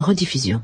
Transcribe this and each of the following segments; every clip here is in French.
rediffusion.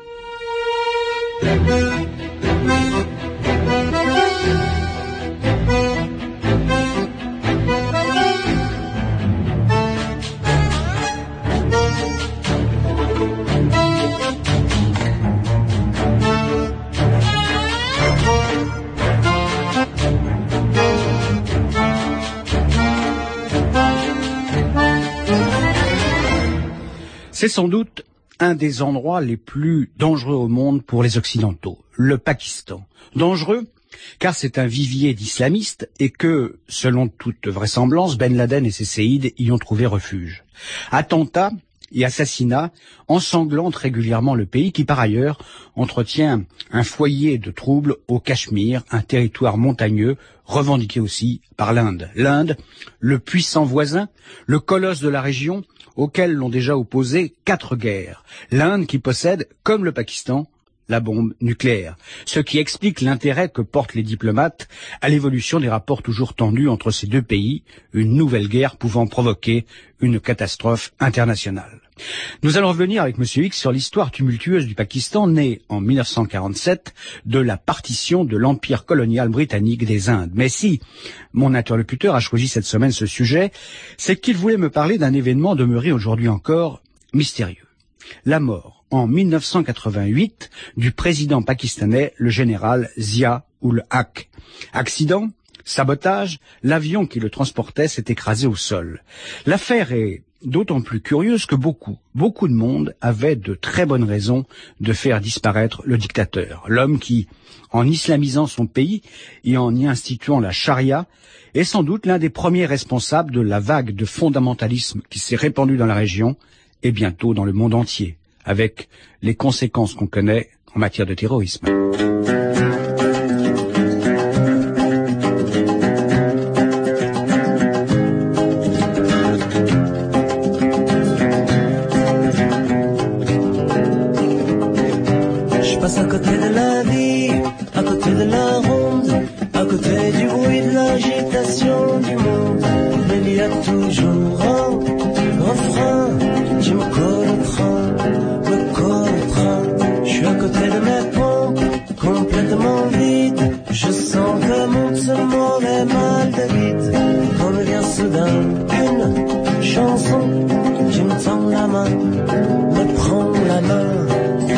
C'est sans doute un des endroits les plus dangereux au monde pour les Occidentaux, le Pakistan. Dangereux car c'est un vivier d'islamistes et que, selon toute vraisemblance, Ben Laden et ses séides y ont trouvé refuge. Attentats et assassinats ensanglantent régulièrement le pays qui, par ailleurs, entretient un foyer de troubles au Cachemire, un territoire montagneux revendiqué aussi par l'Inde. L'Inde, le puissant voisin, le colosse de la région, auquel l'ont déjà opposé 4 guerres. L'Inde qui possède, comme le Pakistan, la bombe nucléaire. Ce qui explique l'intérêt que portent les diplomates à l'évolution des rapports toujours tendus entre ces deux pays, une nouvelle guerre pouvant provoquer une catastrophe internationale. Nous allons revenir avec Monsieur X sur l'histoire tumultueuse du Pakistan, née en 1947 de la partition de l'empire colonial britannique des Indes. Mais si mon interlocuteur a choisi cette semaine ce sujet, c'est qu'il voulait me parler d'un événement demeuré aujourd'hui encore mystérieux. La mort, en 1988, du président pakistanais, le général Zia-ul-Haq. Accident, sabotage, l'avion qui le transportait s'est écrasé au sol. L'affaire est d'autant plus curieuse que beaucoup de monde avait de très bonnes raisons de faire disparaître le dictateur. L'homme qui, en islamisant son pays et en y instituant la charia, est sans doute l'un des premiers responsables de la vague de fondamentalisme qui s'est répandue dans la région et bientôt dans le monde entier, avec les conséquences qu'on connaît en matière de terrorisme. Je passe à côté de la vie, à côté de la ronde, à côté du bruit de l'agitation du monde. Mais il y a toujours un refrain qui me colle au train, me colle au train. Je suis à côté de mes pompes, complètement vides. Je sens que monte ce mauvais mal de vide. Quand me vient soudain une chanson qui me tend la main, me prend la main.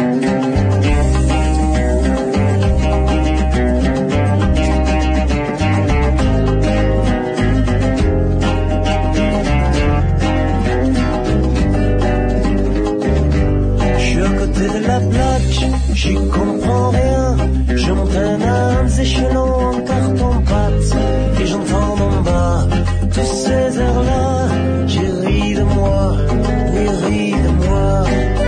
J'y comprends rien, je monte un échelon en carton-pâte et j'entends en bas tous ces airs-là, j'ai ri de moi, oui ri de moi.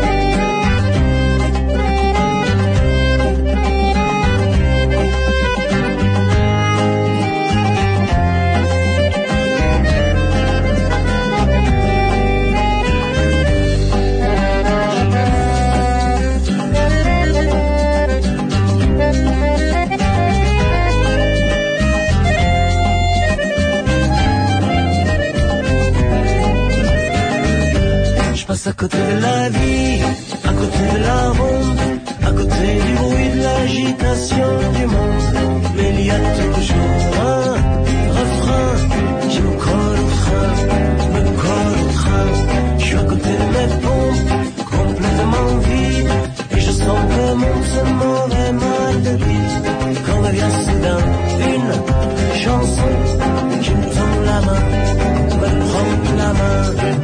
À côté de la vie, à côté de la ronde, à côté du bruit de l'agitation du monde. Mais il y a toujours un refrain qui me colle au train, me colle au train. Je suis à côté de mes pompes, complètement vide, et je sens que monte ce mauvais mal de vide. Quand me vient soudain une chanson qui me tend la main, me prend la main.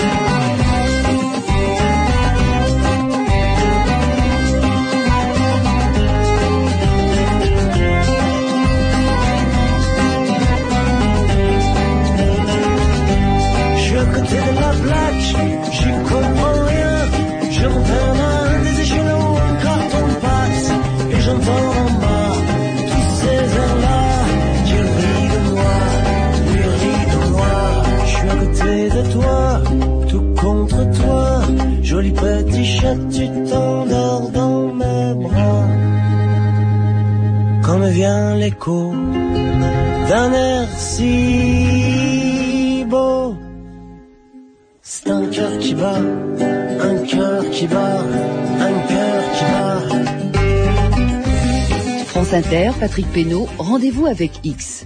J'y comprends rien, je monte un des échelons en carton-pâte et j'entends en bas tous ces airs-là qui rient de moi, oui rient de moi. Je suis à côté de toi, tout contre toi, joli petit chat, tu t'endors dans mes bras. Quand me vient l'écho d'un air si beau, c'est un cœur qui bat, un cœur qui bat, un cœur qui bat. France Inter, Patrick Pénaud, rendez-vous avec X.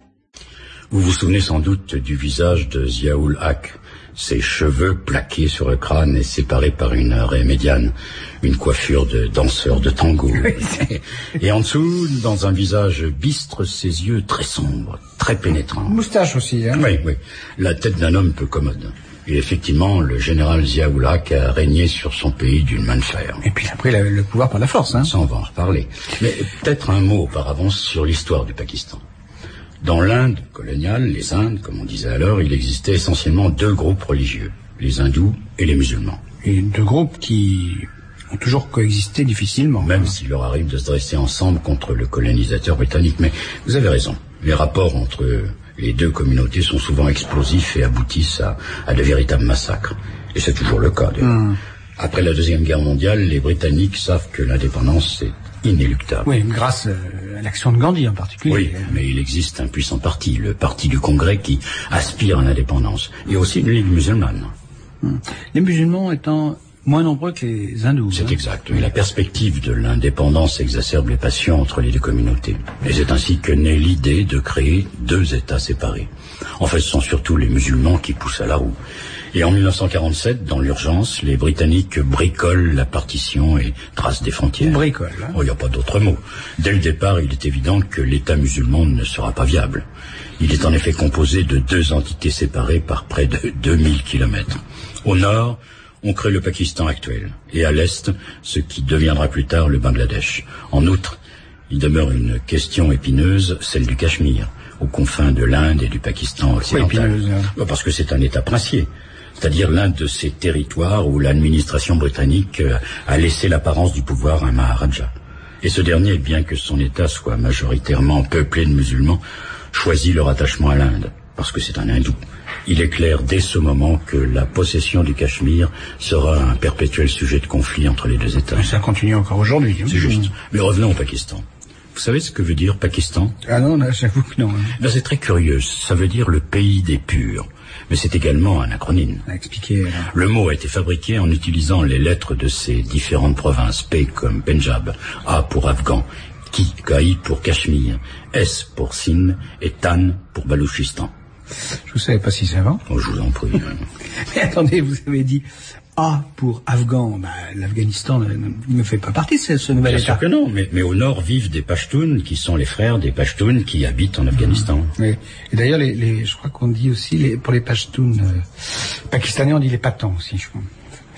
Vous vous souvenez sans doute du visage de Ziaoul Haq, ses cheveux plaqués sur le crâne et séparés par une raie médiane, une coiffure de danseur de tango. Et en dessous, dans un visage bistre, ses yeux très sombres, très pénétrants. Moustache aussi, hein. Oui, oui. La tête d'un homme peu commode. Et effectivement, le général Ziaoul Haq a régné sur son pays d'une main de fer. Et puis après, le pouvoir par la force, hein. Ça, on va en reparler. Mais peut-être un mot auparavant sur l'histoire du Pakistan. Dans l'Inde coloniale, les Indes, comme on disait alors, il existait essentiellement deux groupes religieux, les hindous et les musulmans. Et deux groupes qui ont toujours coexisté difficilement. Même s'il leur arrive de se dresser ensemble contre le colonisateur britannique. Mais vous avez raison, les rapports entre les deux communautés sont souvent explosifs et aboutissent à de véritables massacres. Et c'est toujours le cas, d'ailleurs. Après la Deuxième Guerre mondiale, les Britanniques savent que l'indépendance est inéluctable. Oui, grâce à l'action de Gandhi en particulier. Oui, mais il existe un puissant parti, le parti du Congrès, qui aspire à l'indépendance. Et aussi une ligue musulmane. Les musulmans étant moins nombreux que les hindous. C'est exact. Et la perspective de l'indépendance exacerbe les passions entre les deux communautés. Et c'est ainsi que naît l'idée de créer deux États séparés. En fait, ce sont surtout les musulmans qui poussent à la roue. Et en 1947, dans l'urgence, les Britanniques bricolent la partition et tracent des frontières. Bricolent, hein. Oh, il n'y a pas d'autre mot. Dès le départ, il est évident que l'État musulman ne sera pas viable. Il est en effet composé de deux entités séparées par près de 2000 kilomètres. Au nord, on crée le Pakistan actuel. Et à l'est, ce qui deviendra plus tard le Bangladesh. En outre, il demeure une question épineuse, celle du Cachemire, aux confins de l'Inde et du Pakistan occidental. Parce que c'est un État princier. C'est-à-dire l'un de ces territoires où l'administration britannique a laissé l'apparence du pouvoir à un Maharaja. Et ce dernier, bien que son État soit majoritairement peuplé de musulmans, choisit leur attachement à l'Inde, parce que c'est un hindou. Il est clair dès ce moment que la possession du Cachemire sera un perpétuel sujet de conflit entre les deux États. Et ça continue encore aujourd'hui. C'est juste. Mais revenons au Pakistan. Vous savez ce que veut dire Pakistan? Ah non, j'avoue que non. Ben, c'est très curieux. Ça veut dire le pays des purs. Mais c'est également un acronyme. Expliquez. Le mot a été fabriqué en utilisant les lettres de ces différentes provinces. P comme Pendjab, A pour Afghan, Kai pour Cachemire, S pour Sindh et Tan pour Balouchistan. Je ne savais pas si savant. Oh, je vous en prie. Mais attendez, vous avez dit A pour Afghan. L'Afghanistan ne fait pas partie de ce nouvel État. Bien sûr que non, mais au nord vivent des Pashtuns qui sont les frères des Pashtuns qui habitent en Afghanistan. Oui. Et d'ailleurs, je crois qu'on dit aussi, pour les Pashtuns pakistanais, on dit les Pathans aussi, je crois.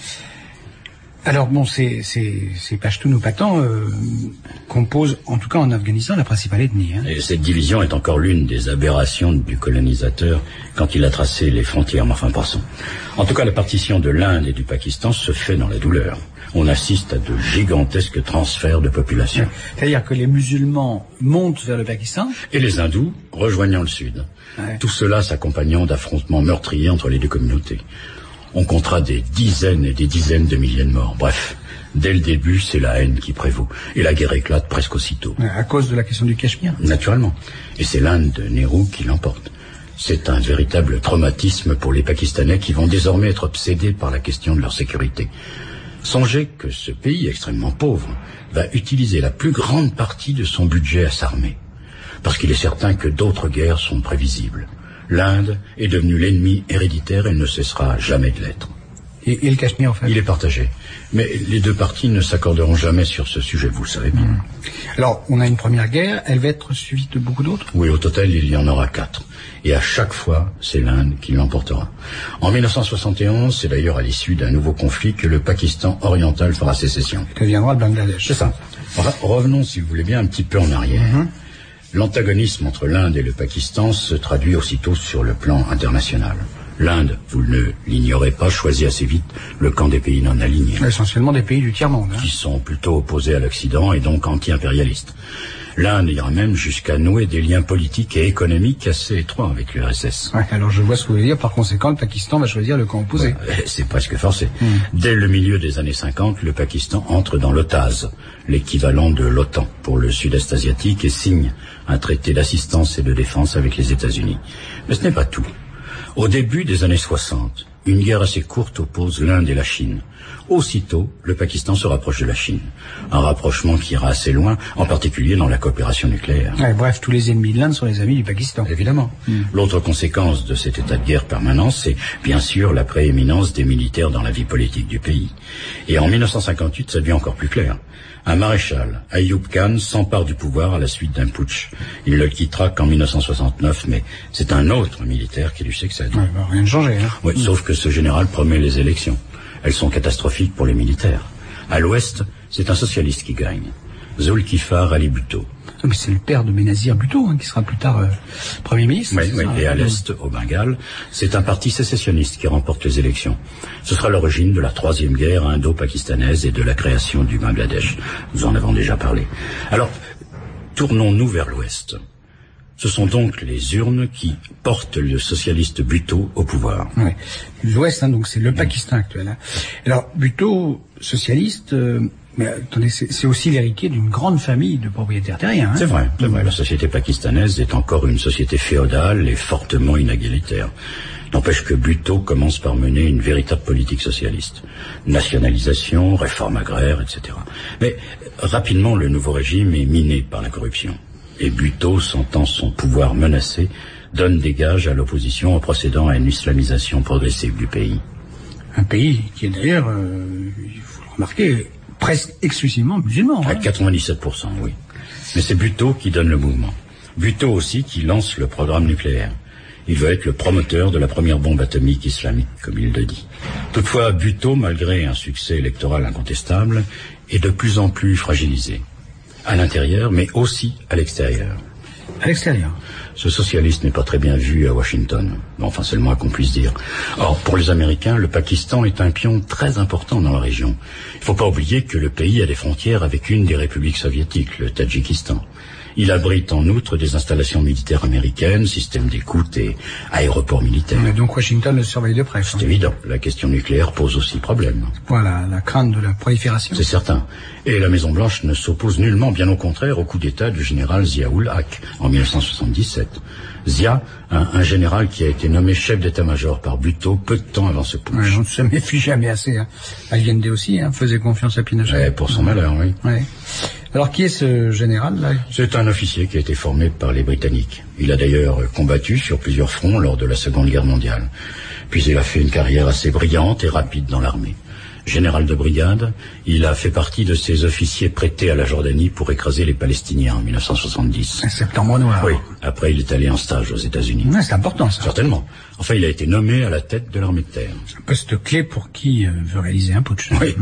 Alors bon, ces Pashtuns ou Pathans composent, en tout cas en Afghanistan, la principale ethnie. Hein. Et cette division est encore l'une des aberrations du colonisateur quand il a tracé les frontières, mais enfin passons. En tout cas, la partition de l'Inde et du Pakistan se fait dans la douleur. On assiste à de gigantesques transferts de population. C'est-à-dire que les musulmans montent vers le Pakistan et les hindous rejoignant le sud. Ouais. Tout cela s'accompagnant d'affrontements meurtriers entre les deux communautés. On comptera des dizaines et des dizaines de milliers de morts. Bref, dès le début, c'est la haine qui prévaut. Et la guerre éclate presque aussitôt. À cause de la question du Cachemire? Naturellement. Et c'est l'Inde de Nehru qui l'emporte. C'est un véritable traumatisme pour les Pakistanais qui vont désormais être obsédés par la question de leur sécurité. Songez que ce pays extrêmement pauvre va utiliser la plus grande partie de son budget à s'armer. Parce qu'il est certain que d'autres guerres sont prévisibles. L'Inde est devenue l'ennemi héréditaire et ne cessera jamais de l'être. Et le Cachemire, en fait? Il est partagé. Mais les deux parties ne s'accorderont jamais sur ce sujet, vous le savez bien. Alors, on a une première guerre, elle va être suivie de beaucoup d'autres? Oui, au total, il y en aura 4. Et à chaque fois, c'est l'Inde qui l'emportera. En 1971, c'est d'ailleurs à l'issue d'un nouveau conflit que le Pakistan oriental fera sécession. Que viendra le Bangladesh. C'est ça. Revenons, si vous voulez bien, un petit peu en arrière. L'antagonisme entre l'Inde et le Pakistan se traduit aussitôt sur le plan international. L'Inde, vous ne l'ignorez pas, choisit assez vite le camp des pays non alignés. Essentiellement des pays du tiers-monde. Qui sont plutôt opposés à l'Occident et donc anti-impérialistes. L'Inde ira même jusqu'à nouer des liens politiques et économiques assez étroits avec l'URSS. Ouais, alors je vois ce que vous voulez dire. Par conséquent, le Pakistan va choisir le camp opposé. Ouais, c'est presque forcé. Dès le milieu des années 50, le Pakistan entre dans l'OTAS, l'équivalent de l'OTAN pour le sud-est asiatique, et signe un traité d'assistance et de défense avec les États-Unis. Mais ce n'est pas tout. Au début des années 60, Une guerre assez courte oppose l'Inde et la Chine. Aussitôt, le Pakistan se rapproche de la Chine. Un rapprochement qui ira assez loin, en particulier dans la coopération nucléaire. Ouais, bref, tous les ennemis de l'Inde sont les amis du Pakistan. Évidemment. L'autre conséquence de cet état de guerre permanent, c'est bien sûr la prééminence des militaires dans la vie politique du pays. Et en 1958, ça devient encore plus clair. Un maréchal, Ayoub Khan, s'empare du pouvoir à la suite d'un putsch. Il ne le quittera qu'en 1969, mais c'est un autre militaire qui lui succède. Ouais, bah, rien ne change. Hein. Oui, sauf que ce général promet les élections. Elles sont catastrophiques pour les militaires. À l'ouest, c'est un socialiste qui gagne, Zulkifar Ali Bhutto. Ah, mais c'est le père de Benazir Bhutto, qui sera plus tard Premier ministre. Oui, et à l'est, au Bengale, c'est un parti sécessionniste qui remporte les élections. Ce sera l'origine de la troisième guerre indo-pakistanaise et de la création du Bangladesh. Nous en avons déjà parlé. Alors, tournons-nous vers l'ouest. Ce sont donc les urnes qui portent le socialiste Bhutto au pouvoir. Oui. L'Ouest, donc c'est le Pakistan actuel. Hein. Alors, Bhutto, socialiste, mais attendez, c'est aussi l'héritier d'une grande famille de propriétaires terriens. Hein. C'est vrai. La société pakistanaise est encore une société féodale et fortement inégalitaire. N'empêche que Bhutto commence par mener une véritable politique socialiste. Nationalisation, réforme agraire, etc. Mais rapidement, le nouveau régime est miné par la corruption. Et Bhutto, sentant son pouvoir menacé, donne des gages à l'opposition en procédant à une islamisation progressive du pays. Un pays qui est d'ailleurs, il faut le remarquer, presque exclusivement musulman. À 97%, oui. Mais c'est Bhutto qui donne le mouvement. Bhutto aussi qui lance le programme nucléaire. Il veut être le promoteur de la première bombe atomique islamique, comme il le dit. Toutefois, Bhutto, malgré un succès électoral incontestable, est de plus en plus fragilisé. À l'intérieur, mais aussi à l'extérieur. À l'extérieur. Ce socialiste n'est pas très bien vu à Washington. Enfin, c'est le moins qu'on puisse dire. Or, pour les Américains, le Pakistan est un pion très important dans la région. Il ne faut pas oublier que le pays a des frontières avec une des républiques soviétiques, le Tadjikistan. Il abrite en outre des installations militaires américaines, systèmes d'écoute et aéroports militaires. Mais donc Washington le surveille de près. C'est évident. La question nucléaire pose aussi problème. Voilà, la crainte de la prolifération. C'est certain. Et la Maison-Blanche ne s'oppose nullement, bien au contraire, au coup d'État du général Zia-ul-Haq en 1977. Zia, un général qui a été nommé chef d'état-major par Bhutto peu de temps avant ce putsch. Ouais, on ne se méfie jamais assez. Hein. Allende aussi faisait confiance à Pinochet. Pour son malheur, oui. Ouais. Alors, qui est ce général-là? C'est un officier qui a été formé par les Britanniques. Il a d'ailleurs combattu sur plusieurs fronts lors de la Seconde Guerre mondiale. Puis il a fait une carrière assez brillante et rapide dans l'armée. Général de brigade, il a fait partie de ces officiers prêtés à la Jordanie pour écraser les Palestiniens en 1970. Un septembre noir. Oui. Après, il est allé en stage aux États-Unis. Ouais, c'est important, ça. Certainement. Enfin, il a été nommé à la tête de l'armée de terre. C'est un poste clé pour qui veut réaliser un putsch. Oui.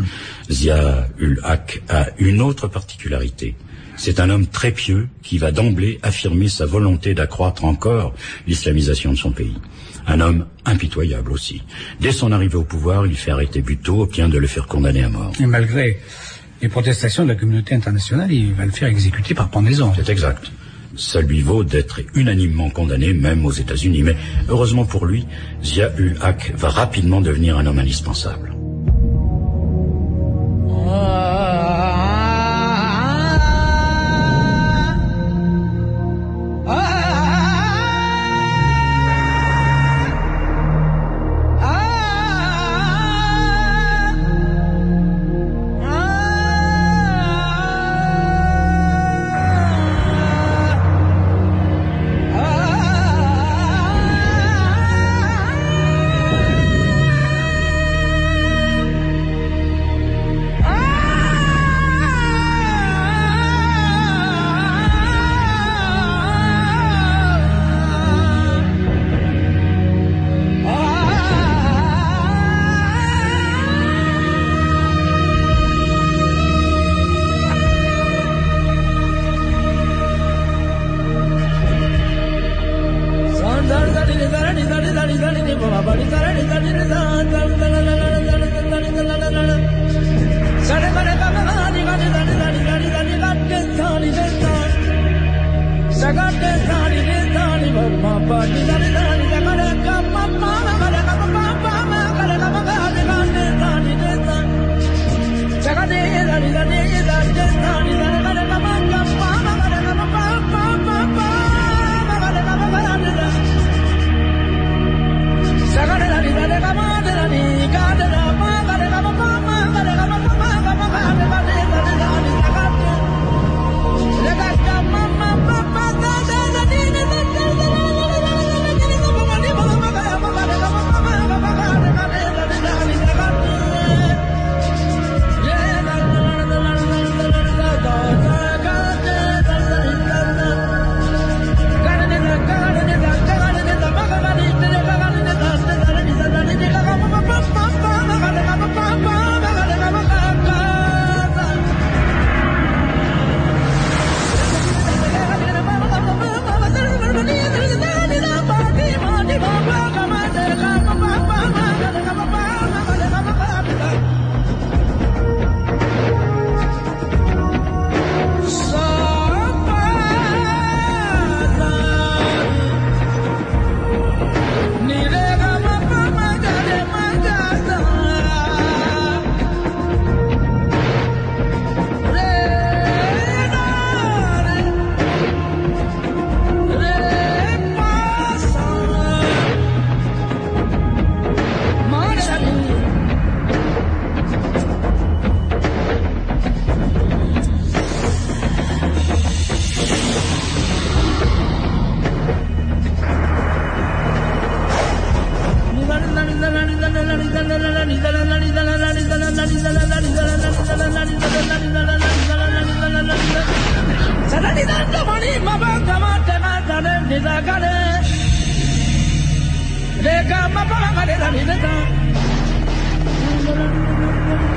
Zia-ul-Haq a une autre particularité. C'est un homme très pieux qui va d'emblée affirmer sa volonté d'accroître encore l'islamisation de son pays. Un homme impitoyable aussi. Dès son arrivée au pouvoir, il fait arrêter Bhutto au point de le faire condamner à mort. Et malgré les protestations de la communauté internationale, il va le faire exécuter par pendaison. C'est exact. Ça lui vaut d'être unanimement condamné, même aux États-Unis. Mais heureusement pour lui, Zia-ul-Haq va rapidement devenir un homme indispensable.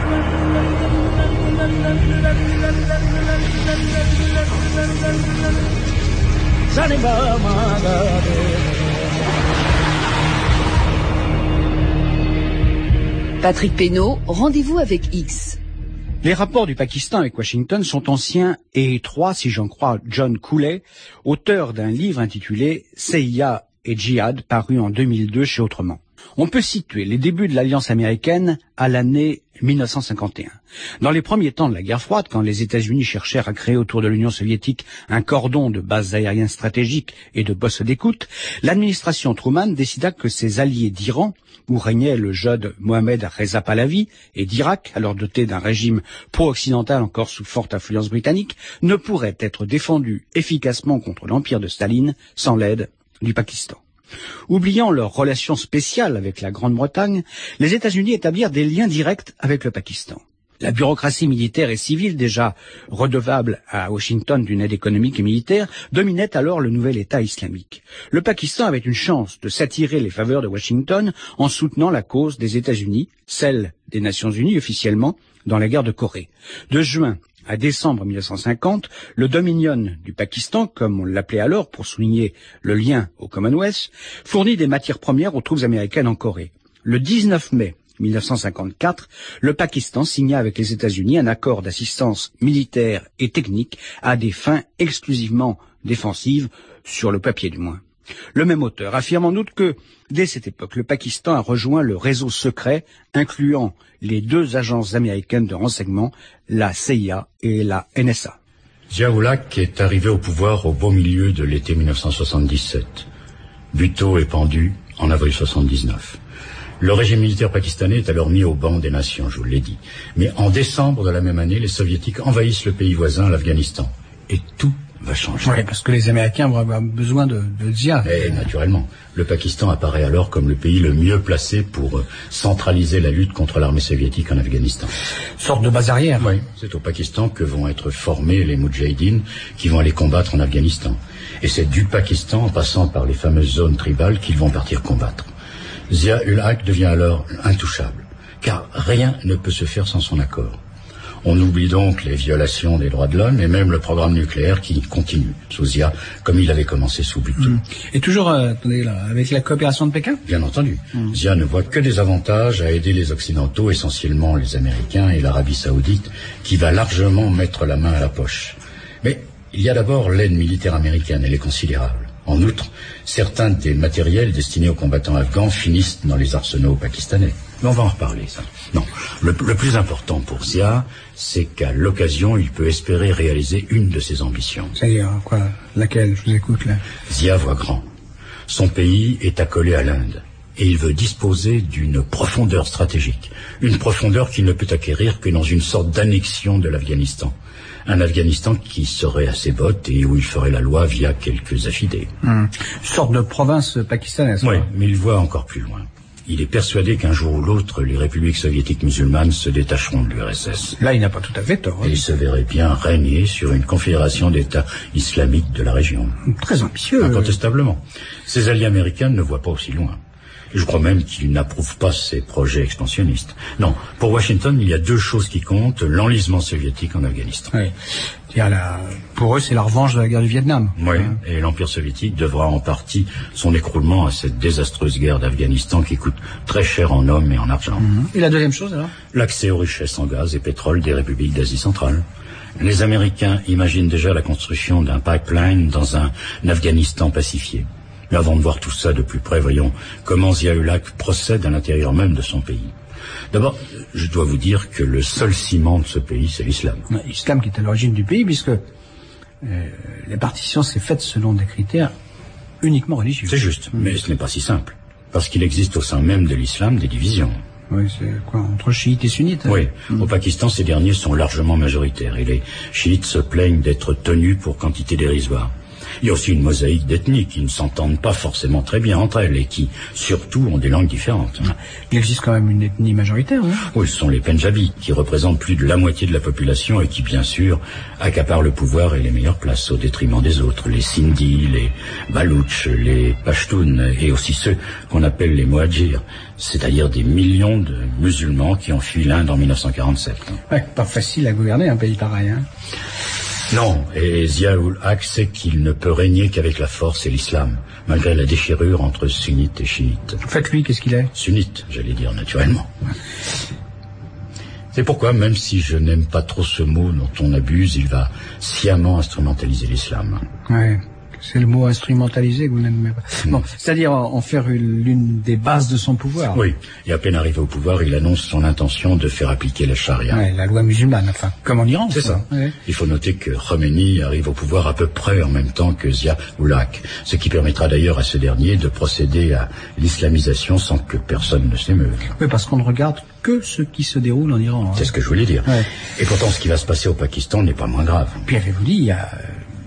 Patrick Pénaud, rendez-vous avec X. Les rapports du Pakistan avec Washington sont anciens et étroits, si j'en crois John Cooley, auteur d'un livre intitulé CIA et Djihad, paru en 2002 chez Autrement. On peut situer les débuts de l'alliance américaine à l'année 1951. Dans les premiers temps de la guerre froide, quand les États-Unis cherchèrent à créer autour de l'Union soviétique un cordon de bases aériennes stratégiques et de postes d'écoute, l'administration Truman décida que ses alliés d'Iran, où régnait le jeune Mohamed Reza Pahlavi, et d'Irak, alors doté d'un régime pro-occidental encore sous forte influence britannique, ne pourraient être défendus efficacement contre l'empire de Staline sans l'aide du Pakistan. Oubliant leur relation spéciale avec la Grande-Bretagne, les États-Unis établirent des liens directs avec le Pakistan. La bureaucratie militaire et civile, déjà redevable à Washington d'une aide économique et militaire, dominait alors le nouvel État islamique. Le Pakistan avait une chance de s'attirer les faveurs de Washington en soutenant la cause des États-Unis, celle des Nations Unies officiellement, dans la guerre de Corée. De juin à décembre 1950, le Dominion du Pakistan, comme on l'appelait alors pour souligner le lien au Commonwealth, fournit des matières premières aux troupes américaines en Corée. Le 19 mai 1954, le Pakistan signa avec les États-Unis un accord d'assistance militaire et technique à des fins exclusivement défensives, sur le papier du moins. Le même auteur affirme en outre que, dès cette époque, le Pakistan a rejoint le réseau secret, incluant les deux agences américaines de renseignement, la CIA et la NSA. Zia-ul-Haq est arrivé au pouvoir au beau milieu de l'été 1977. Bhutto est pendu en avril 1979. Le régime militaire pakistanais est alors mis au banc des nations, je vous l'ai dit. Mais en décembre de la même année, les soviétiques envahissent le pays voisin, l'Afghanistan. Et tout va changer. Oui, parce que les Américains vont avoir besoin de Zia. Et naturellement, le Pakistan apparaît alors comme le pays le mieux placé pour centraliser la lutte contre l'armée soviétique en Afghanistan. Sorte de base arrière. Oui, c'est au Pakistan que vont être formés les Moudjahidines qui vont aller combattre en Afghanistan. Et c'est du Pakistan, en passant par les fameuses zones tribales, qu'ils vont partir combattre. Zia-ul-Haq devient alors intouchable, car rien ne peut se faire sans son accord. On oublie donc les violations des droits de l'homme et même le programme nucléaire qui continue sous Zia, comme il avait commencé sous Bhutto. Et toujours attendez, là, avec la coopération de Pékin ? Bien entendu. Zia ne voit que des avantages à aider les Occidentaux, essentiellement les Américains et l'Arabie Saoudite, qui va largement mettre la main à la poche. Mais il y a d'abord l'aide militaire américaine, elle est considérable. En outre, certains des matériels destinés aux combattants afghans finissent dans les arsenaux pakistanais. Mais on va en reparler, ça. Non, le plus important pour Zia, c'est qu'à l'occasion, il peut espérer réaliser une de ses ambitions. C'est-à-dire, quoi ? Laquelle ? Je vous écoute, là. Zia voit grand. Son pays est accolé à l'Inde. Et il veut disposer d'une profondeur stratégique. Une profondeur qu'il ne peut acquérir que dans une sorte d'annexion de l'Afghanistan. Un Afghanistan qui serait à ses bottes et où il ferait la loi via quelques affidés. Une sorte de province pakistanaise. Oui, mais il voit encore plus loin. Il est persuadé qu'un jour ou l'autre, les républiques soviétiques musulmanes se détacheront de l'URSS. Là, il n'a pas tout à fait tort. Et il se verrait bien régner sur une confédération d'États islamiques de la région. Très ambitieux. Incontestablement. Ses alliés américains ne voient pas aussi loin. Je crois même qu'il n'approuve pas ces projets expansionnistes. Non, pour Washington, il y a deux choses qui comptent, l'enlisement soviétique en Afghanistan. Oui. Pour eux, c'est la revanche de la guerre du Vietnam. Oui, et l'Empire soviétique devra en partie son écroulement à cette désastreuse guerre d'Afghanistan qui coûte très cher en hommes et en argent. Et la deuxième chose, alors ? L'accès aux richesses en gaz et pétrole des républiques d'Asie centrale. Les Américains imaginent déjà la construction d'un pipeline dans un Afghanistan pacifié. Mais avant de voir tout ça de plus près, voyons comment Zia-ul-Haq procède à l'intérieur même de son pays. D'abord, je dois vous dire que le seul ciment de ce pays, c'est l'islam. L'islam qui est à l'origine du pays, puisque la partition s'est faite selon des critères uniquement religieux. C'est juste, mais ce n'est pas si simple. Parce qu'il existe au sein même de l'islam des divisions. Oui, c'est quoi, entre chiites et sunnites ? Oui, au Pakistan, ces derniers sont largement majoritaires et les chiites se plaignent d'être tenus pour quantité dérisoire. Il y a aussi une mosaïque d'ethnies qui ne s'entendent pas forcément très bien entre elles et qui, surtout, ont des langues différentes. Il existe quand même une ethnie majoritaire, hein? Oui, ce sont les Pendjabis, qui représentent plus de la moitié de la population et qui, bien sûr, accaparent le pouvoir et les meilleures places au détriment des autres. Les Sindhis, les Baloutches, les Pashtuns et aussi ceux qu'on appelle les Mohajirs, c'est-à-dire des millions de musulmans qui ont fui l'Inde en 1947. Ouais, pas facile à gouverner un pays pareil, hein? Non, et Zia-ul-Haq sait qu'il ne peut régner qu'avec la force et l'islam, malgré la déchirure entre sunnites et chiites. En fait, lui, qu'est-ce qu'il est? Sunnite, j'allais dire, naturellement. C'est pourquoi, même si je n'aime pas trop ce mot dont on abuse, il va sciemment instrumentaliser l'islam. Ouais. C'est le mot instrumentalisé que vous n'aimez pas. Bon, c'est-à-dire en faire l'une des bases de son pouvoir. Oui, et à peine arrivé au pouvoir, il annonce son intention de faire appliquer la charia. Ouais, la loi musulmane, enfin, comme en Iran. C'est ça. Ouais. Il faut noter que Khomeini arrive au pouvoir à peu près en même temps que Zia-ul-Haq, ce qui permettra d'ailleurs à ce dernier de procéder à l'islamisation sans que personne ne s'émeuve. Oui, parce qu'on ne regarde que ce qui se déroule en Iran. C'est ce que je voulais dire. Ouais. Et pourtant, ce qui va se passer au Pakistan n'est pas moins grave. Puis avez-vous dit, il y a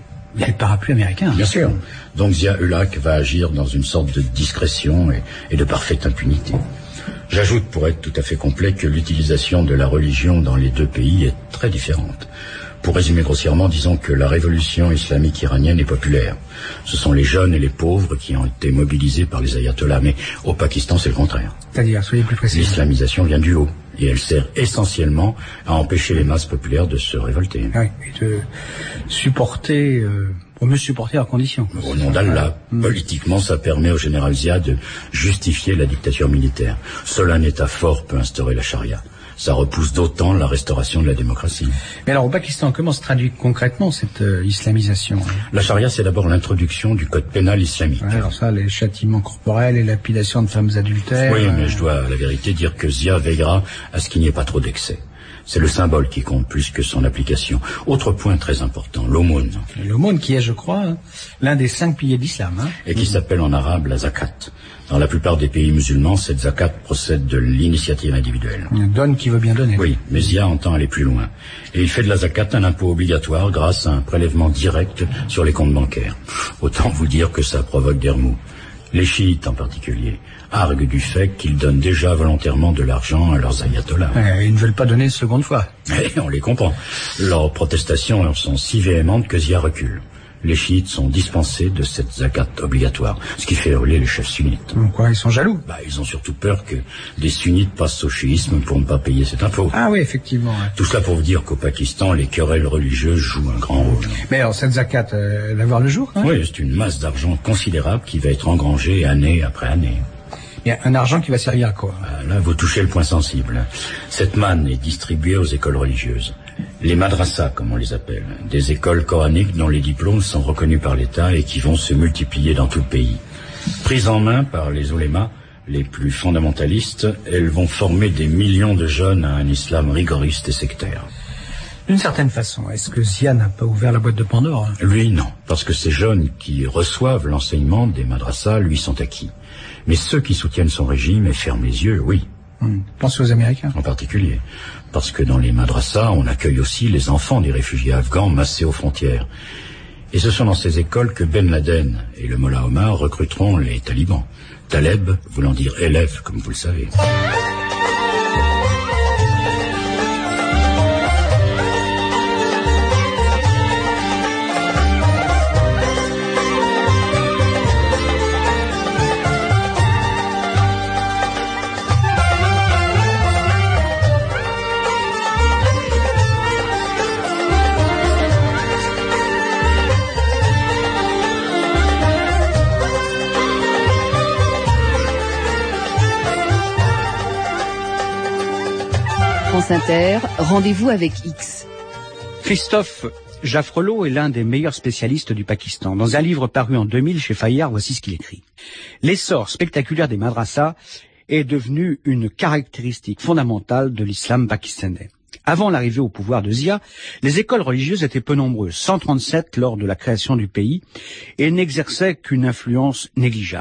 le parapluie américain. Bien sûr. Donc Zia-ul-Haq va agir dans une sorte de discrétion et de parfaite impunité. J'ajoute, pour être tout à fait complet, que l'utilisation de la religion dans les deux pays est très différente. Pour résumer grossièrement, disons que la révolution islamique iranienne est populaire. Ce sont les jeunes et les pauvres qui ont été mobilisés par les ayatollahs, mais au Pakistan, c'est le contraire. C'est-à-dire, soyez plus précis. L'islamisation vient du haut, et elle sert essentiellement à empêcher les masses populaires de se révolter. Oui, et de supporter, pour mieux supporter leurs conditions. Au nom d'Allah, politiquement, ça permet au général Zia de justifier la dictature militaire. Seul un État fort peut instaurer la charia. Ça repousse d'autant la restauration de la démocratie. Mais alors, au Pakistan, comment se traduit concrètement cette islamisation? La charia, c'est d'abord l'introduction du code pénal islamique. Ouais, alors ça, les châtiments corporels, les lapidations de femmes adultères... Oui, mais je dois à la vérité dire que Zia veillera à ce qu'il n'y ait pas trop d'excès. C'est le symbole qui compte plus que son application. Autre point très important, l'aumône. L'aumône qui est, je crois, l'un des 5 piliers de l'islam. Hein. Et qui s'appelle en arabe la zakat. Dans la plupart des pays musulmans, cette zakat procède de l'initiative individuelle. Donne qui veut bien donner. Oui, mais Zia entend aller plus loin. Et il fait de la zakat un impôt obligatoire grâce à un prélèvement direct sur les comptes bancaires. Autant vous dire que ça provoque des remous. Les chiites en particulier arguent du fait qu'ils donnent déjà volontairement de l'argent à leurs ayatollahs. Ils ne veulent pas donner une seconde fois. Et on les comprend. Leurs protestations sont si véhémentes que Zia recule. Les chiites sont dispensés de cette zakat obligatoire, ce qui fait hurler les chefs sunnites. Pourquoi? Ils sont jaloux? Ils ont surtout peur que des sunnites passent au chiisme pour ne pas payer cet impôt. Ah oui, effectivement. Ouais. Tout cela pour vous dire qu'au Pakistan, les querelles religieuses jouent un grand rôle. Mais alors, cette zakat, elle va voir le jour, hein? Oui, c'est une masse d'argent considérable qui va être engrangée année après année. Il y a un argent qui va servir à quoi? Là, vous touchez le point sensible. Cette manne est distribuée aux écoles religieuses. Les madrasas, comme on les appelle, des écoles coraniques dont les diplômes sont reconnus par l'État et qui vont se multiplier dans tout le pays. Prises en main par les oulémas, les plus fondamentalistes, elles vont former des millions de jeunes à un islam rigoriste et sectaire. D'une certaine façon, est-ce que Zia n'a pas ouvert la boîte de Pandore? Lui, non, parce que ces jeunes qui reçoivent l'enseignement des madrasas lui sont acquis. Mais ceux qui soutiennent son régime et ferment les yeux, oui. Pensez aux Américains. En particulier, parce que dans les madrasas, on accueille aussi les enfants des réfugiés afghans massés aux frontières. Et ce sont dans ces écoles que Ben Laden et le Mollah Omar recruteront les talibans. Taleb voulant dire élève, comme vous le savez. France Inter, rendez-vous avec X. Christophe Jaffrelot est l'un des meilleurs spécialistes du Pakistan. Dans un livre paru en 2000 chez Fayard, voici ce qu'il écrit. L'essor spectaculaire des madrasas est devenu une caractéristique fondamentale de l'islam pakistanais. Avant l'arrivée au pouvoir de Zia, les écoles religieuses étaient peu nombreuses, 137 lors de la création du pays, et n'exerçaient qu'une influence négligeable.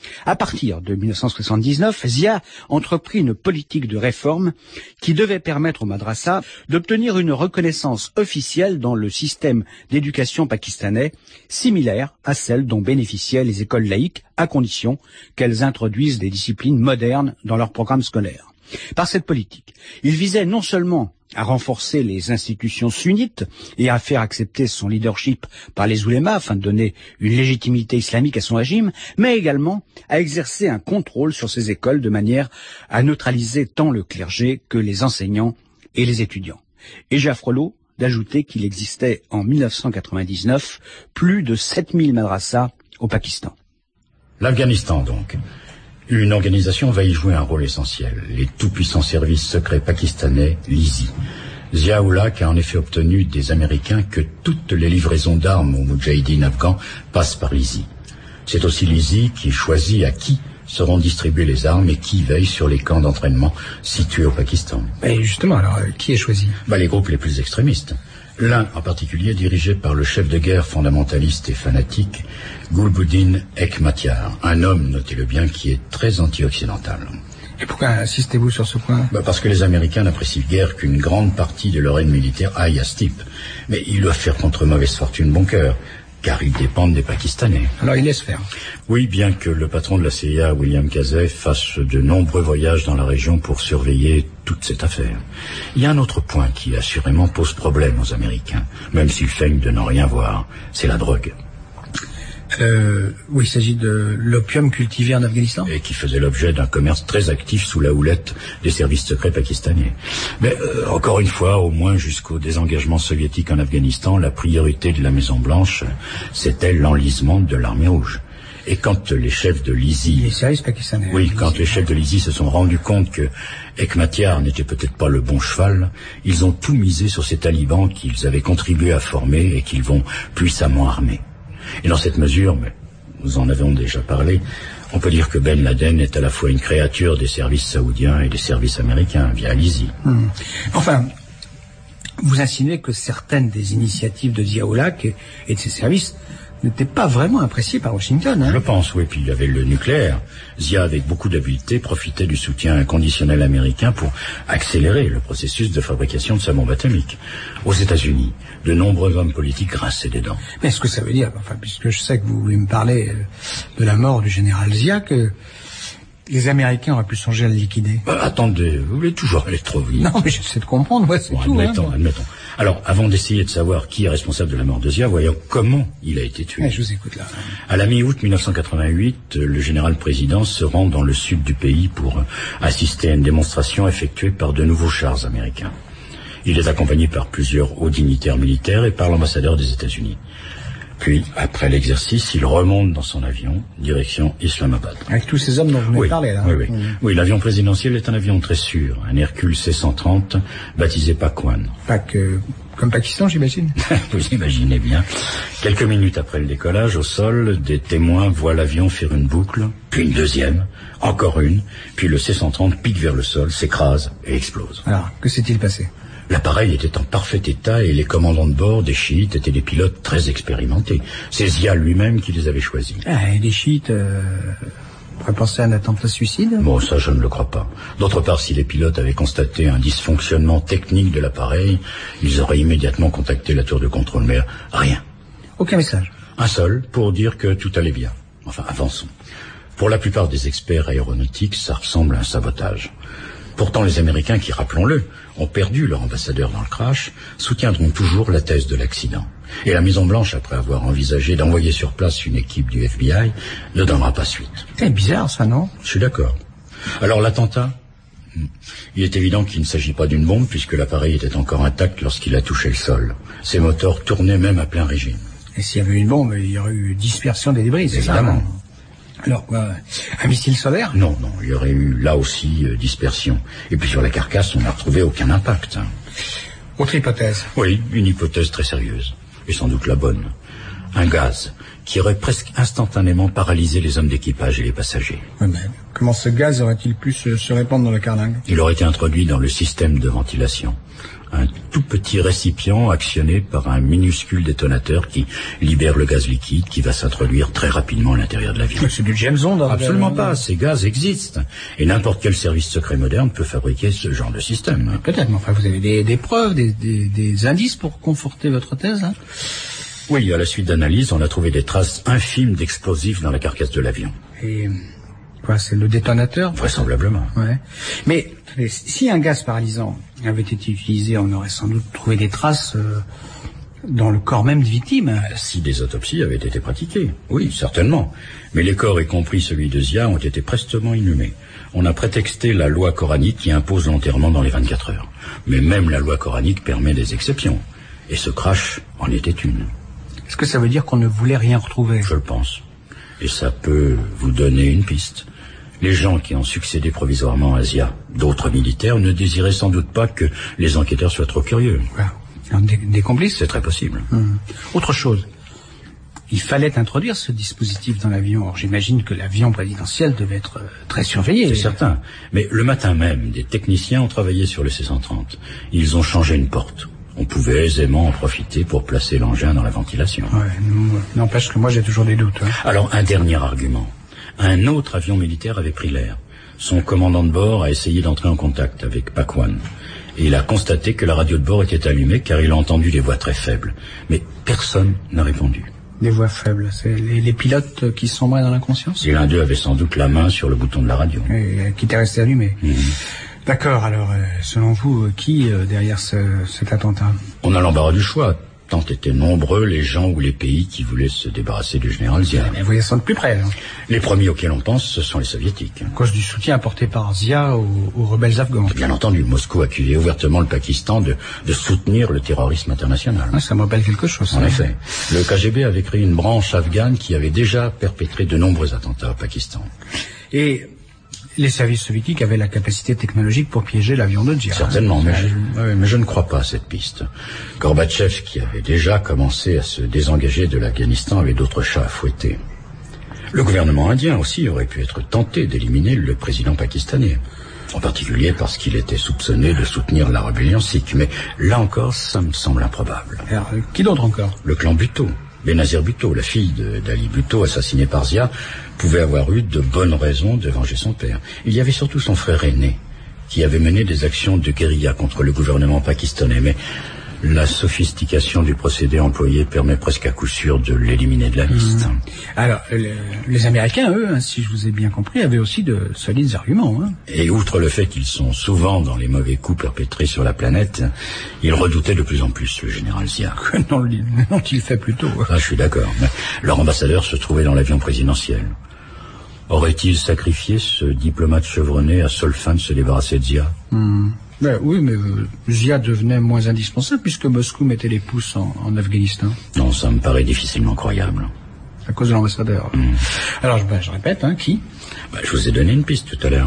À partir de 1979, Zia entreprit une politique de réforme qui devait permettre aux madrassas d'obtenir une reconnaissance officielle dans le système d'éducation pakistanais, similaire à celle dont bénéficiaient les écoles laïques, à condition qu'elles introduisent des disciplines modernes dans leur programme scolaire. Par cette politique, il visait non seulement à renforcer les institutions sunnites et à faire accepter son leadership par les oulémas afin de donner une légitimité islamique à son régime, mais également à exercer un contrôle sur ces écoles de manière à neutraliser tant le clergé que les enseignants et les étudiants. Et j'ai à Frollo d'ajouter qu'il existait en 1999 plus de 7000 madrassas au Pakistan. L'Afghanistan donc. Une organisation va y jouer un rôle essentiel, les tout-puissants services secrets pakistanais, l'ISI. Zia-ul-Haq a en effet obtenu des Américains que toutes les livraisons d'armes aux moudjahidines afghans passent par l'ISI. C'est aussi l'ISI qui choisit à qui seront distribuées les armes et qui veille sur les camps d'entraînement situés au Pakistan. Et justement, alors, qui est choisi ? Les groupes les plus extrémistes. L'un en particulier dirigé par le chef de guerre fondamentaliste et fanatique, Gulbuddin Hekmatyar, un homme, notez-le bien, qui est très anti-occidental. Et pourquoi insistez-vous sur ce point ? Parce que les Américains n'apprécient guère qu'une grande partie de leur aide militaire aille à ce type. Mais ils doivent faire contre mauvaise fortune bon cœur, car ils dépendent des Pakistanais. Alors ils laissent faire. Oui, bien que le patron de la CIA, William Casey, fasse de nombreux voyages dans la région pour surveiller toute cette affaire. Il y a un autre point qui assurément pose problème aux Américains, même s'ils feignent de n'en rien voir, c'est la drogue. Oui, il s'agit de l'opium cultivé en Afghanistan. Et qui faisait l'objet d'un commerce très actif sous la houlette des services secrets pakistanais. Mais encore une fois, au moins jusqu'au désengagement soviétique en Afghanistan, la priorité de la Maison-Blanche, c'était l'enlisement de l'armée rouge. Et quand les chefs de l'ISI... Les services pakistanais. Oui, quand les chefs de l'ISI se sont rendus compte que Hekmatyar n'était peut-être pas le bon cheval, ils ont tout misé sur ces talibans qu'ils avaient contribué à former et qu'ils vont puissamment armer. Et dans cette mesure, mais nous en avons déjà parlé, on peut dire que Ben Laden est à la fois une créature des services saoudiens et des services américains via l'ISI. Enfin, vous insinuez que certaines des initiatives de Zia-ul-Haq et de ses services n'était pas vraiment apprécié par Washington. Hein. Je pense, oui. Puis il y avait le nucléaire. Zia, avec beaucoup d'habileté, profitait du soutien inconditionnel américain pour accélérer le processus de fabrication de sa bombe atomique. Aux États-Unis, de nombreux hommes politiques grinçaient des dents. Mais est-ce que ça veut dire, puisque je sais que vous voulez me parler de la mort du général Zia, que les Américains auraient pu songer à le liquider? Attendez, vous voulez toujours aller trop vite. Non, mais j'essaie de comprendre, c'est tout. Admettons. Alors, avant d'essayer de savoir qui est responsable de la mort de Zia, voyons comment il a été tué. Je vous écoute là. À la mi-août 1988, le général-président se rend dans le sud du pays pour assister à une démonstration effectuée par de nouveaux chars américains. Il est accompagné par plusieurs hauts dignitaires militaires et par l'ambassadeur des États-Unis. Puis, après l'exercice, il remonte dans son avion, direction Islamabad. Avec tous ces hommes dont vous m'avez parlé, là. Oui, l'avion présidentiel est un avion très sûr, un Hercule C-130, baptisé Pakwan. Comme Pakistan, j'imagine. Vous imaginez bien. Quelques minutes après le décollage, au sol, des témoins voient l'avion faire une boucle, puis une deuxième, encore une, puis le C-130 pique vers le sol, s'écrase et explose. Alors, que s'est-il passé ? L'appareil était en parfait état et les commandants de bord des chiites étaient des pilotes très expérimentés. C'est Zia lui-même qui les avait choisis. Et les chiites pourraient penser à un attentat suicide ? Bon, ça je ne le crois pas. D'autre part, si les pilotes avaient constaté un dysfonctionnement technique de l'appareil, ils auraient immédiatement contacté la tour de contrôle, mais rien. Aucun message ? Un seul, pour dire que tout allait bien. Enfin, avançons. Pour la plupart des experts aéronautiques, ça ressemble à un sabotage. Pourtant, les Américains, qui, rappelons-le, ont perdu leur ambassadeur dans le crash, soutiendront toujours la thèse de l'accident. Et la Maison-Blanche, après avoir envisagé d'envoyer sur place une équipe du FBI, ne donnera pas suite. C'est bizarre, ça, non ? Je suis d'accord. Alors, l'attentat ? Il est évident qu'il ne s'agit pas d'une bombe, puisque l'appareil était encore intact lorsqu'il a touché le sol. Ses moteurs tournaient même à plein régime. Et s'il y avait une bombe, il y aurait eu dispersion des débris, c'est ça ? Évidemment. Alors quoi, un missile solaire ? Non, il y aurait eu là aussi dispersion. Et puis sur la carcasse, on n'a retrouvé aucun impact. Autre hypothèse ? Oui, une hypothèse très sérieuse, et sans doute la bonne. Un gaz qui aurait presque instantanément paralysé les hommes d'équipage et les passagers. Oui, mais comment ce gaz aurait-il pu se répandre dans la carlingue ? Il aurait été introduit dans le système de ventilation. Un tout petit récipient actionné par un minuscule détonateur qui libère le gaz liquide qui va s'introduire très rapidement à l'intérieur de l'avion. C'est du James Bond. Absolument pas, ces gaz existent. Et n'importe quel service secret moderne peut fabriquer ce genre de système. Peut-être, mais enfin, vous avez des preuves, des indices pour conforter votre thèse, hein? Oui, à la suite d'analyse, on a trouvé des traces infimes d'explosifs dans la carcasse de l'avion. Et quoi, c'est le détonateur? Vraisemblablement. Ouais. Mais si un gaz paralysant avait été utilisé, on aurait sans doute trouvé des traces dans le corps même de victime. Si des autopsies avaient été pratiquées, oui, certainement. Mais les corps, y compris celui de Zia, ont été prestement inhumés. On a prétexté la loi coranique qui impose l'enterrement dans les 24 heures. Mais même la loi coranique permet des exceptions. Et ce crash en était une. Est-ce que ça veut dire qu'on ne voulait rien retrouver? Je le pense. Et ça peut vous donner une piste. Les gens qui ont succédé provisoirement à Zia, d'autres militaires, ne désiraient sans doute pas que les enquêteurs soient trop curieux. Ouais. Des complices? C'est très possible. Autre chose. Il fallait introduire ce dispositif dans l'avion. Or, j'imagine que l'avion présidentiel devait être très surveillé. C'est certain. Mais le matin même, des techniciens ont travaillé sur le C-130. Ils ont changé une porte. On pouvait aisément en profiter pour placer l'engin dans la ventilation. Ouais, n'empêche que moi j'ai toujours des doutes. Hein. Alors, un dernier argument. Un autre avion militaire avait pris l'air. Son commandant de bord a essayé d'entrer en contact avec Pakwan. Et il a constaté que la radio de bord était allumée car il a entendu des voix très faibles. Mais personne n'a répondu. Des voix faibles, c'est les pilotes qui sombraient dans l'inconscience? Et l'un d'eux avait sans doute la main sur le bouton de la radio. Et qui était resté allumé. D'accord, alors, selon vous, qui derrière cet attentat? On a l'embarras du choix. Tant étaient nombreux les gens ou les pays qui voulaient se débarrasser du général Zia. Mais voyez ça de plus près. Hein. Les premiers auxquels on pense, ce sont les soviétiques. À cause du soutien apporté par Zia aux rebelles afghans. Bien entendu, Moscou accusait ouvertement le Pakistan de soutenir le terrorisme international. Ouais, ça me rappelle quelque chose. En effet, le KGB avait créé une branche afghane qui avait déjà perpétré de nombreux attentats au Pakistan. Et les services soviétiques avaient la capacité technologique pour piéger l'avion de Zia. Certainement, mais je ne crois pas à cette piste. Gorbatchev, qui avait déjà commencé à se désengager de l'Afghanistan, avait d'autres chats à fouetter. Le gouvernement indien aussi aurait pu être tenté d'éliminer le président pakistanais. En particulier parce qu'il était soupçonné de soutenir la rébellion sikh. Mais là encore, ça me semble improbable. Alors, qui d'autre encore? Le clan Bhutto. Benazir Bhutto, la fille d'Ali Bhutto, assassinée par Zia, pouvait avoir eu de bonnes raisons de venger son père. Il y avait surtout son frère aîné, qui avait mené des actions de guérilla contre le gouvernement pakistanais. Mais la sophistication du procédé employé permet presque à coup sûr de l'éliminer de la liste. Alors, les Américains, eux, si je vous ai bien compris, avaient aussi de solides arguments. Hein. Et outre le fait qu'ils sont souvent dans les mauvais coups perpétrés sur la planète, ils redoutaient de plus en plus le général Zia. Non, il fait plutôt. Ah, je suis d'accord. Mais leur ambassadeur se trouvait dans l'avion présidentiel. Aurait-il sacrifié ce diplomate chevronné à seule fin de se débarrasser de Zia? Ben, oui, mais Zia devenait moins indispensable puisque Moscou mettait les pouces en Afghanistan. Non, ça me paraît difficilement croyable. À cause de l'ambassadeur. Alors, je répète, qui? Je vous ai donné une piste tout à l'heure.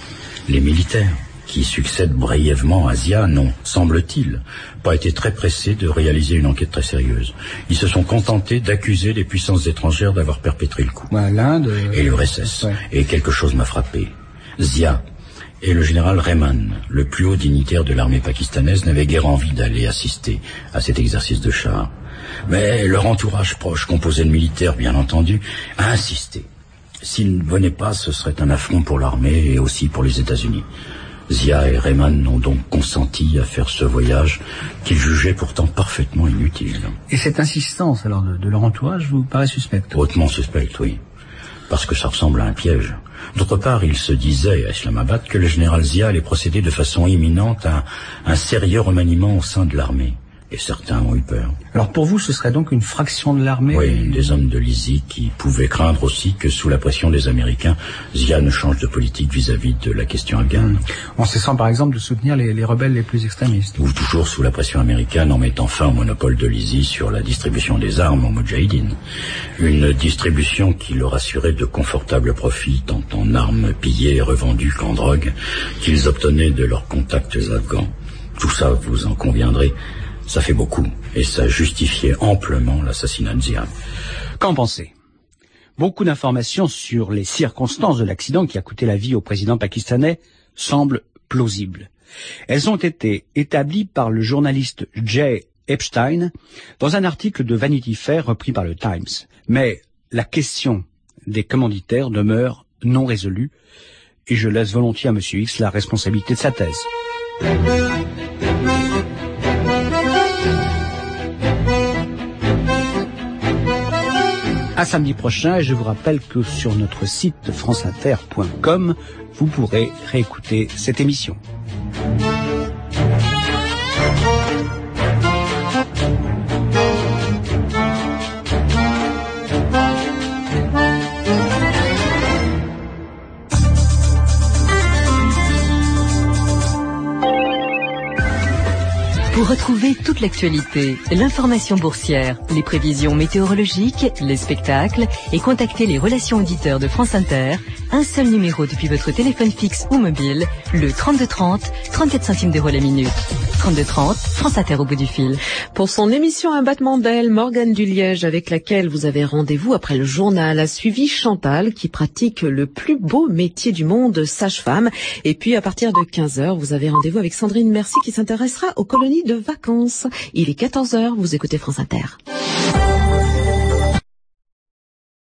Les militaires qui succèdent brièvement à Zia n'ont, semble-t-il, pas été très pressés de réaliser une enquête très sérieuse. Ils se sont contentés d'accuser les puissances étrangères d'avoir perpétré le coup. L'Inde... Et l'URSS. Ouais. Et quelque chose m'a frappé. Zia et le général Rehman, le plus haut dignitaire de l'armée pakistanaise, n'avaient guère envie d'aller assister à cet exercice de char. Mais leur entourage proche, composé de militaires bien entendu, a insisté. S'ils ne venaient pas, ce serait un affront pour l'armée et aussi pour les États-Unis. Zia et Rehman ont donc consenti à faire ce voyage qu'ils jugeaient pourtant parfaitement inutile. Et cette insistance alors de leur entourage vous paraît suspecte? Hautement suspecte, oui. Parce que ça ressemble à un piège. D'autre part, il se disait à Islamabad que le général Zia allait procéder de façon imminente à un sérieux remaniement au sein de l'armée. Et certains ont eu peur. Alors pour vous, ce serait donc une fraction de l'armée? Oui, des hommes de l'ISI qui pouvaient craindre aussi que sous la pression des Américains, Zia ne change de politique vis-à-vis de la question afghane. En cessant par exemple de soutenir les rebelles les plus extrémistes. Ou toujours sous la pression américaine en mettant fin au monopole de l'ISI sur la distribution des armes aux Moudjahidines. Une distribution qui leur assurait de confortables profits tant en armes pillées et revendues qu'en drogue qu'ils obtenaient de leurs contacts afghans. Tout ça, vous en conviendrez, ça fait beaucoup, et ça justifiait amplement l'assassinat de Zia. Qu'en pensez? Beaucoup d'informations sur les circonstances de l'accident qui a coûté la vie au président pakistanais semblent plausibles. Elles ont été établies par le journaliste Jay Epstein dans un article de Vanity Fair repris par le Times. Mais la question des commanditaires demeure non résolue et je laisse volontiers à M. X la responsabilité de sa thèse. À samedi prochain, et je vous rappelle que sur notre site franceinter.com, vous pourrez réécouter cette émission. Pour retrouver toute l'actualité, l'information boursière, les prévisions météorologiques, les spectacles et contacter les relations auditeurs de France Inter, un seul numéro depuis votre téléphone fixe ou mobile, le 3230, 34 centimes d'euros la minute. 3230, France Inter au bout du fil. Pour son émission Un battement d'aile, Morgane Duliège, avec laquelle vous avez rendez-vous après le journal, a suivi Chantal, qui pratique le plus beau métier du monde, sage-femme. Et puis, à partir de 15h, vous avez rendez-vous avec Sandrine Mercier, qui s'intéressera aux colonies de vacances. Il est 14h, vous écoutez France Inter.